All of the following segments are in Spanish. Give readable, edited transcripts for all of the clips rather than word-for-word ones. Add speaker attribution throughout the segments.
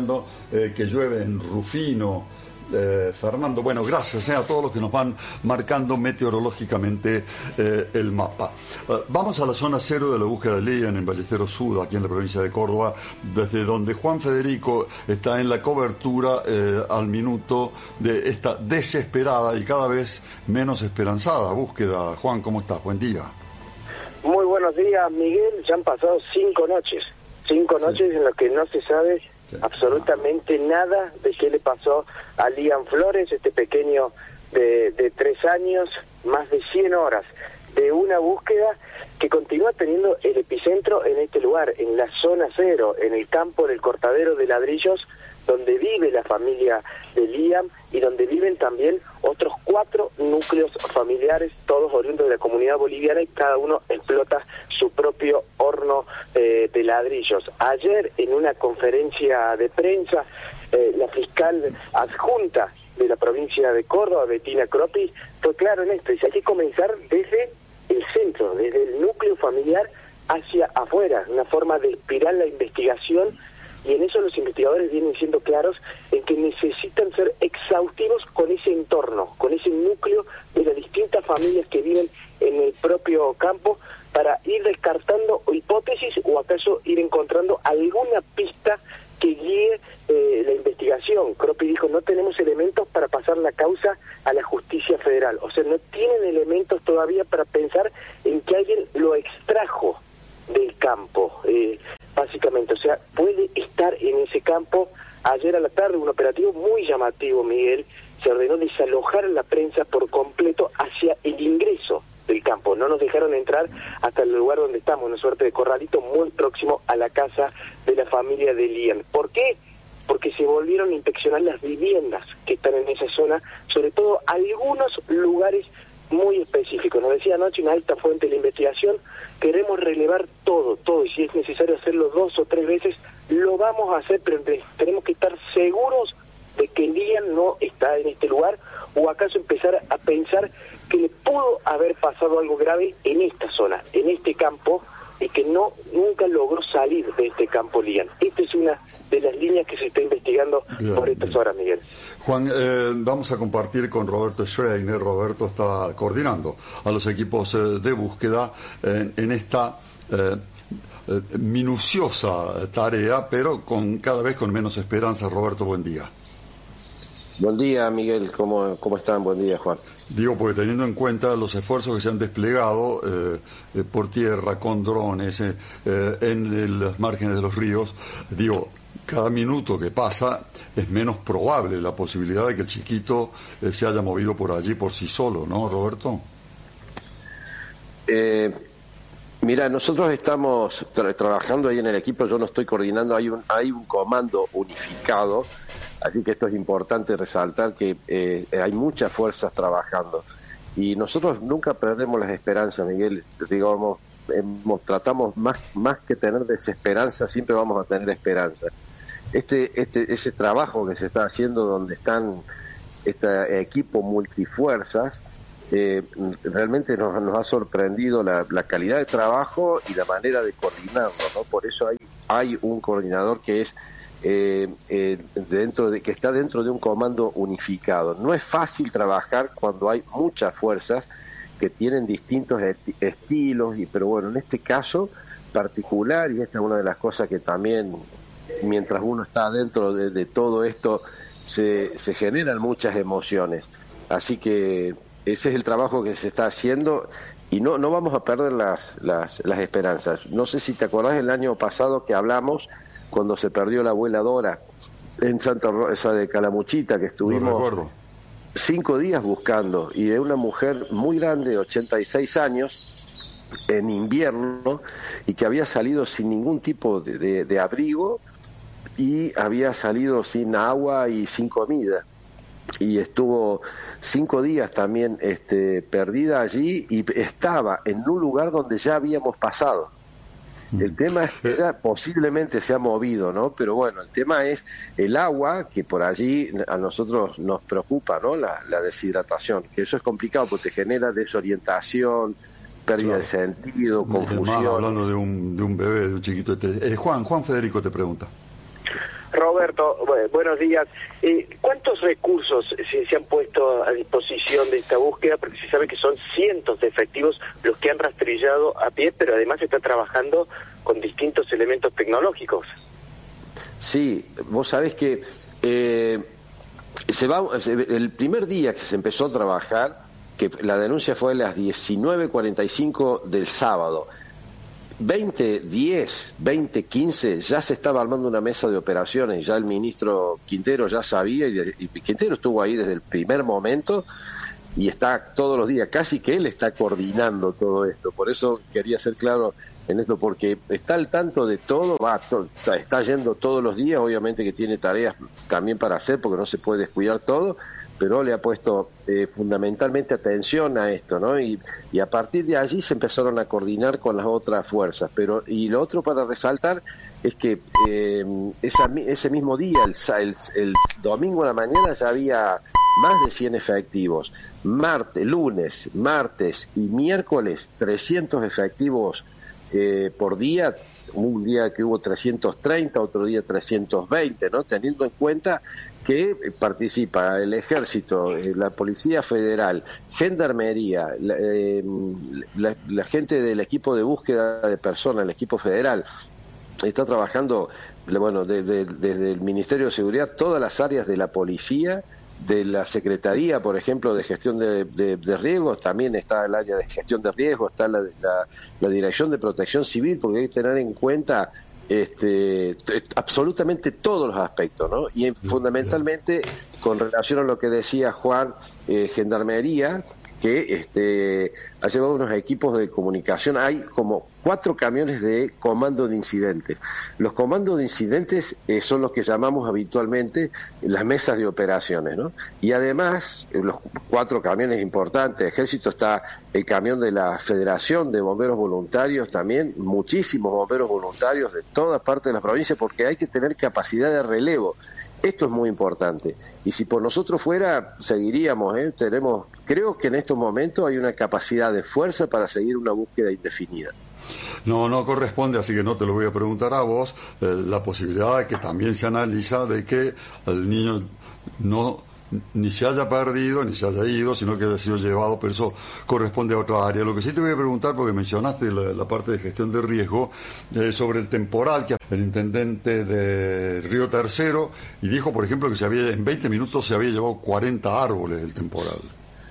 Speaker 1: anunciando que llueve en Rufino. Fernando, bueno, gracias a todos los que nos van marcando meteorológicamente el mapa. Vamos a la zona cero de la búsqueda de Lian en Ballesteros Sud, aquí en la provincia de Córdoba, desde donde Juan Federico está en la cobertura al minuto de esta desesperada y cada vez menos esperanzada búsqueda. Juan, ¿cómo estás? Buen día.
Speaker 2: Muy buenos días, Miguel. Ya han pasado 5 noches. 5 noches en las que no se sabe absolutamente nada de qué le pasó a Lian Flores, este pequeño de 3 años, más de 100 horas de una búsqueda que continúa teniendo el epicentro en este lugar, en la zona cero, en el campo del cortadero de ladrillos, donde vive la familia de Lian y donde viven también otros 4 núcleos familiares, todos oriundos de la comunidad boliviana, y cada uno explota su propio horno de ladrillos. Ayer, en una conferencia de prensa, la fiscal adjunta de la provincia de Córdoba, Bettina Croppi, fue claro en esto: dice, hay que comenzar desde el centro, desde el núcleo familiar hacia afuera, una forma de espiral la investigación. Y en eso los investigadores vienen siendo claros en que necesitan ser exhaustivos con ese entorno, con ese núcleo de las distintas familias que viven en el propio campo, para ir descartando hipótesis o acaso ir encontrando alguna pista que guíe la investigación. Croppi dijo, no tenemos elementos para pasar la causa a la justicia federal. O sea, no tienen elementos todavía para pensar en que alguien lo extrajo del campo, básicamente. O sea, puede estar en ese campo. Ayer a la tarde, un operativo muy llamativo, Miguel, se ordenó desalojar a la prensa por completo hacia el ingreso del campo. No nos dejaron entrar hasta el lugar donde estamos, una suerte de corralito muy próximo a la casa de la familia de Lian. ¿Por qué? Porque se volvieron a inspeccionar las viviendas que están en esa zona, sobre todo algunos lugares muy específicos. Nos decía anoche una alta fuente de la investigación, queremos relevar todo, y si es necesario hacerlo 2 o 3 veces, lo vamos a hacer, pero tenemos que estar seguros de que Lian no está en este lugar, o acaso empezar a pensar que le pudo haber pasado algo grave en esta zona, en este campo, y que nunca logró salir de este campo Lian. Esta es una de las líneas que se está investigando por estas horas, Miguel.
Speaker 1: Juan, vamos a compartir con Roberto Schreiner. Roberto está coordinando a los equipos de búsqueda en esta minuciosa tarea, pero cada vez con menos esperanza. Roberto, buen día.
Speaker 3: Buen día, Miguel. ¿Cómo están? Buen día, Juan.
Speaker 1: Digo, porque teniendo en cuenta los esfuerzos que se han desplegado por tierra, con drones, en los márgenes de los ríos, digo, cada minuto que pasa es menos probable la posibilidad de que el chiquito se haya movido por allí por sí solo, ¿no, Roberto?
Speaker 3: Mira, nosotros estamos trabajando ahí en el equipo. Yo no estoy coordinando, hay un comando unificado, así que esto es importante resaltar, que hay muchas fuerzas trabajando y nosotros nunca perdemos las esperanzas, Miguel. Digamos, tratamos más que tener desesperanza, siempre vamos a tener esperanza. Ese trabajo que se está haciendo, donde están este equipo multifuerzas, realmente nos ha sorprendido la calidad de trabajo y la manera de coordinarlo, ¿no? Por eso hay un coordinador que es que está dentro de un comando unificado. No es fácil trabajar cuando hay muchas fuerzas que tienen distintos estilos, pero bueno, en este caso particular, y esta es una de las cosas que también, mientras uno está dentro de todo esto, se generan muchas emociones. Así que ese es el trabajo que se está haciendo y no vamos a perder las esperanzas. No sé si te acordás el año pasado que hablamos cuando se perdió la abuela Dora en Santa Rosa de Calamuchita, que estuvimos 5 días buscando, y de una mujer muy grande, de 86 años, en invierno, y que había salido sin ningún tipo de abrigo, y había salido sin agua y sin comida, y estuvo 5 días también perdida allí, y estaba en un lugar donde ya habíamos pasado. El tema es que ella posiblemente se ha movido, ¿no? Pero bueno, el tema es el agua, que por allí a nosotros nos preocupa, ¿no? La deshidratación, que eso es complicado porque te genera desorientación, pérdida de sentido, confusión.
Speaker 1: Hablando de un bebé, de un chiquito. Juan Federico te pregunta.
Speaker 2: Roberto, buenos días. ¿Cuántos recursos se han puesto a disposición de esta búsqueda? Porque se sabe que son cientos de efectivos los que han rastrillado a pie, pero además está trabajando con distintos elementos tecnológicos.
Speaker 3: Sí, vos sabés que el primer día que se empezó a trabajar, que la denuncia fue a las 19:45 del sábado, 20:15 ya se estaba armando una mesa de operaciones, ya el ministro Quintero ya sabía, y Quintero estuvo ahí desde el primer momento y está todos los días, casi que él está coordinando todo esto. Por eso quería ser claro en esto, porque está al tanto de todo, está yendo todos los días, obviamente que tiene tareas también para hacer, porque no se puede descuidar todo, pero le ha puesto fundamentalmente atención a esto, ¿no? Y a partir de allí se empezaron a coordinar con las otras fuerzas. Y lo otro para resaltar es que ese mismo día, el domingo a la mañana, ya había más de 100 efectivos. Lunes, martes y miércoles, 300 efectivos por día. Un día que hubo 330, otro día 320, ¿no? Teniendo en cuenta que participa el Ejército, la Policía Federal, Gendarmería, la gente del equipo de búsqueda de personas, el equipo federal, está trabajando, bueno, desde el Ministerio de Seguridad, todas las áreas de la policía, de la Secretaría, por ejemplo, de Gestión de Riesgos, también está el área de Gestión de Riesgos, está la Dirección de Protección Civil, porque hay que tener en cuenta absolutamente todos los aspectos, ¿no? Y fundamentalmente, con relación a lo que decía Juan, Gendarmería, que ha llevado unos equipos de comunicación. Hay como 4 camiones de comando de incidentes. Los comandos de incidentes son los que llamamos habitualmente las mesas de operaciones, ¿no? Y además, los 4 camiones importantes, Ejército, está el camión de la Federación de Bomberos Voluntarios también, muchísimos bomberos voluntarios de todas partes de la provincia, porque hay que tener capacidad de relevo. Esto es muy importante. Y si por nosotros fuera, seguiríamos, creo que en estos momentos hay una capacidad de fuerza para seguir una búsqueda indefinida.
Speaker 1: No corresponde, así que no te lo voy a preguntar a vos, la posibilidad de que también se analiza de que el niño ni se haya perdido, ni se haya ido, sino que haya sido llevado, pero eso corresponde a otra área. Lo que sí te voy a preguntar, porque mencionaste la parte de gestión de riesgo, sobre el temporal, que el intendente de Río Tercero, y dijo, por ejemplo, que en 20 minutos se había llevado 40 árboles el temporal.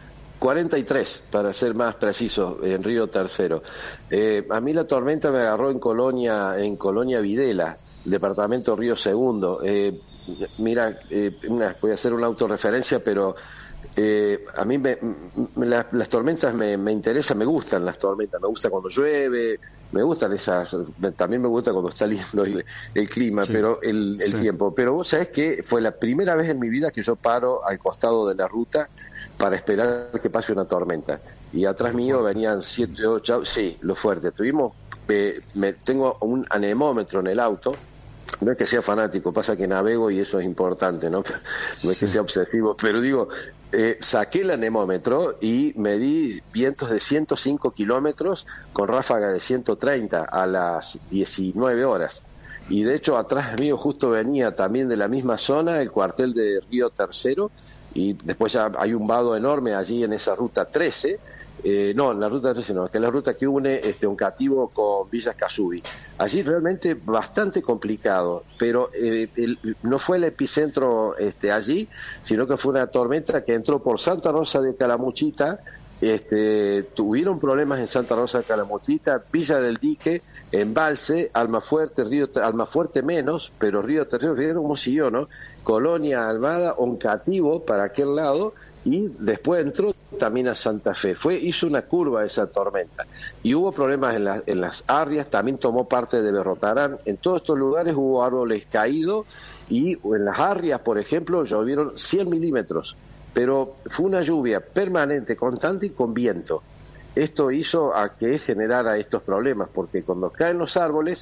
Speaker 3: 43, para ser más preciso, en Río Tercero. A mí la tormenta me agarró en Colonia Videla, departamento Río Segundo. Mira, voy a hacer una autorreferencia, pero a mí las tormentas me interesan, me gustan las tormentas, me gusta cuando llueve, me gustan también me gusta cuando está lindo el clima, sí, pero el tiempo. Pero vos sabés que fue la primera vez en mi vida que yo paro al costado de la ruta para esperar que pase una tormenta. Y atrás mío venían 7, 8, sí, lo fuerte. Tengo un anemómetro en el auto. No es que sea fanático, pasa que navego y eso es importante, ¿no? No es que sea obsesivo, pero digo, saqué el anemómetro y medí vientos de 105 kilómetros con ráfaga de 130 a las 19 horas. Y de hecho atrás mío justo venía también de la misma zona el cuartel de Río Tercero, y después ya hay un vado enorme allí en esa ruta 13. No, en la ruta 13 no, que es la ruta que une Oncativo con Villa Casubi. Allí realmente bastante complicado, pero no fue el epicentro allí, sino que fue una tormenta que entró por Santa Rosa de Calamuchita. Tuvieron problemas en Santa Rosa de Calamuchita, Villa del Dique, Embalse, Almafuerte menos, pero Río Tercero, como siguió, ¿no? Colonia, Almada, Oncativo para aquel lado, y después entró también a Santa Fe. Hizo una curva esa tormenta. Y hubo problemas en las Arrias, también tomó parte de Berrotarán. En todos estos lugares hubo árboles caídos, y en las Arrias, por ejemplo, llovieron 100 milímetros. Pero fue una lluvia permanente, constante y con viento. Esto hizo a que generara estos problemas, porque cuando caen los árboles,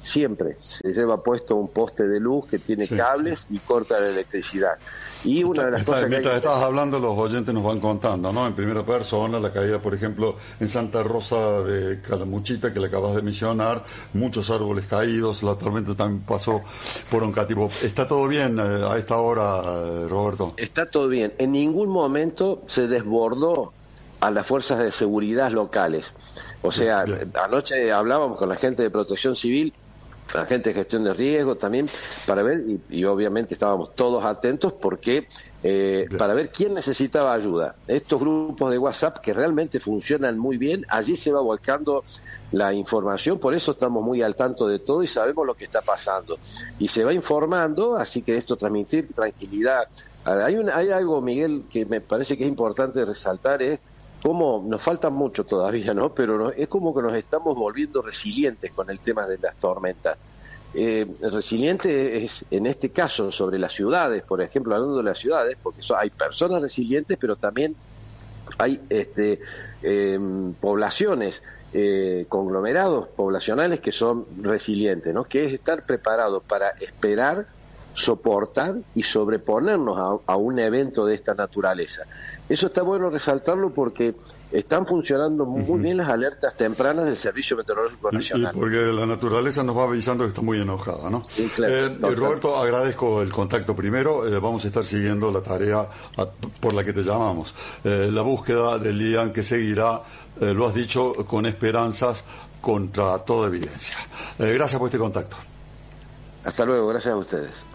Speaker 3: siempre se lleva puesto un poste de luz que tiene cables y corta la electricidad. Y una de las cosas
Speaker 1: mientras estabas hablando, los oyentes nos van contando, ¿no? En primera persona, la caída, por ejemplo, en Santa Rosa de Calamuchita, que le acabas de mencionar, muchos árboles caídos, la tormenta también pasó por Oncativo. ¿Está todo bien a esta hora, Roberto?
Speaker 3: Está todo bien. En ningún momento se desbordó a las fuerzas de seguridad locales. O sea, anoche hablábamos con la gente de Protección Civil, la gente de gestión de riesgo también, para ver, y obviamente estábamos todos atentos porque para ver quién necesitaba ayuda. Estos grupos de WhatsApp que realmente funcionan muy bien, allí se va volcando la información, por eso estamos muy al tanto de todo y sabemos lo que está pasando. Y se va informando, así que esto transmitir tranquilidad. Hay algo, Miguel, que me parece que es importante resaltar, es cómo nos falta mucho todavía, ¿no? Pero es como que nos estamos volviendo resilientes con el tema de las tormentas. Resiliente es, en este caso, sobre las ciudades, por ejemplo, hablando de las ciudades, porque hay personas resilientes, pero también hay poblaciones, conglomerados poblacionales que son resilientes, ¿no? Que es estar preparados para esperar, soportar y sobreponernos a un evento de esta naturaleza. Eso está bueno resaltarlo porque están funcionando muy bien las alertas tempranas del Servicio Meteorológico Nacional.
Speaker 1: Y porque la naturaleza nos va avisando que está muy enojada, ¿no?
Speaker 3: Sí, claro,
Speaker 1: Roberto, agradezco el contacto primero. Vamos a estar siguiendo la tarea por la que te llamamos. La búsqueda de Lian, que seguirá, lo has dicho, con esperanzas contra toda evidencia. Gracias por este contacto.
Speaker 3: Hasta luego, gracias a ustedes.